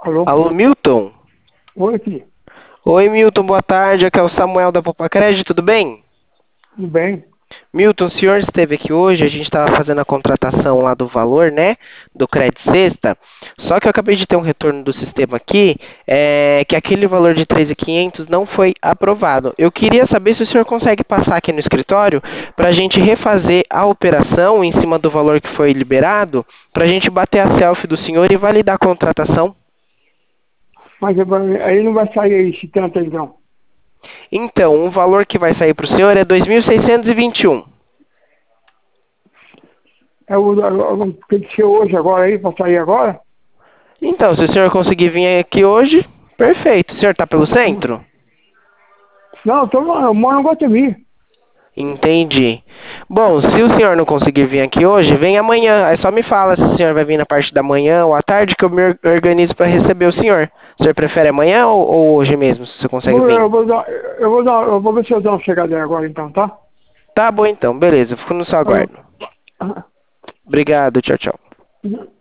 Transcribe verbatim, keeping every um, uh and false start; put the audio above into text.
Alô? Alô, Milton? Oi, filho. Oi, Milton, boa tarde. Aqui é o Samuel da Poupa Crédito, tudo bem? Tudo bem? Milton, o senhor esteve aqui hoje, a gente estava fazendo a contratação lá do valor, né, do Credit Sexta, só que eu acabei de ter um retorno do sistema aqui, é, que aquele valor de três mil e quinhentos não foi aprovado. Eu queria saber se o senhor consegue passar aqui no escritório para a gente refazer a operação em cima do valor que foi liberado, para a gente bater a selfie do senhor e validar a contratação. Mas eu- aí não vai sair esse tanto aí, não. Então, o valor que vai sair para o senhor é dois mil seiscentos e vinte e um. É o, o, o- tem que ser hoje, agora aí, para sair agora? Então, se o senhor conseguir vir aqui hoje, perfeito. O senhor está pelo centro? Não, eu, tô, eu moro no Guatemi. Entendi. Bom, se o senhor não conseguir vir aqui hoje, vem amanhã. Aí só me fala se o senhor vai vir na parte da manhã ou à tarde que eu me or- organizo para receber o senhor. O senhor prefere amanhã ou, ou hoje mesmo, se você consegue Vou- vir? Eu vou, dar, eu, vou dar, eu vou ver se eu dou uma chegada aí agora, então, tá? Tá bom então, beleza. Fico no seu Alô? aguardo. Obrigado, tchau, tchau.